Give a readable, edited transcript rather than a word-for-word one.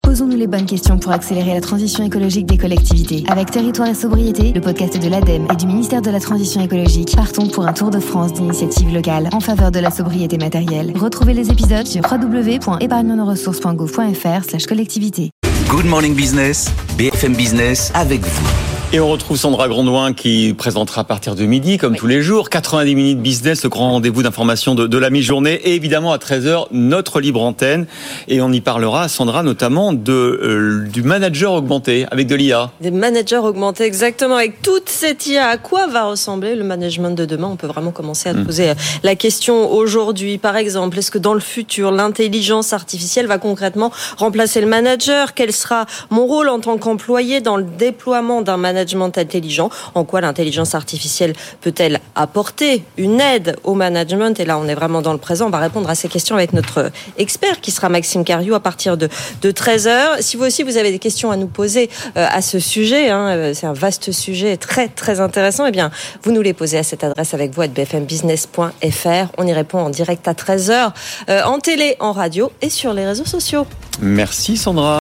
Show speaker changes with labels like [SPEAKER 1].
[SPEAKER 1] Posons-nous les bonnes questions pour accélérer la transition écologique des collectivités. Avec Territoire et Sobriété, le podcast de l'ADEME et du ministère de la Transition écologique, partons pour un tour de France d'initiatives locales en faveur de la sobriété matérielle. Retrouvez les épisodes sur www.épargnenoressources.gouv.fr/collectivité.
[SPEAKER 2] Good Morning Business, BFM Business avec vous.
[SPEAKER 3] Et on retrouve Sandra Grandouin qui présentera à partir de midi, comme tous les jours, 90 minutes business, le grand rendez-vous d'information de la mi-journée. Et évidemment, à 13h, notre libre antenne. Et on y parlera, Sandra, notamment du manager augmenté, avec de l'IA.
[SPEAKER 4] Des managers augmentés, exactement. Avec toute cette IA, à quoi va ressembler le management de demain ? On peut vraiment commencer à poser la question aujourd'hui. Par exemple, est-ce que dans le futur, l'intelligence artificielle va concrètement remplacer le manager ? Quel sera mon rôle en tant qu'employé dans le déploiement d'un management intelligent? En quoi l'intelligence artificielle peut-elle apporter une aide au management? Et là, on est vraiment dans le présent. On va répondre à ces questions avec notre expert qui sera Maxime Cariou à partir de 13h. Si vous aussi, vous avez des questions à nous poser à ce sujet, c'est un vaste sujet très, très intéressant, eh bien, vous nous les posez à cette adresse avec vous, @bfmbusiness.fr. On y répond en direct à 13h, en télé, en radio et sur les réseaux sociaux.
[SPEAKER 3] Merci Sandra.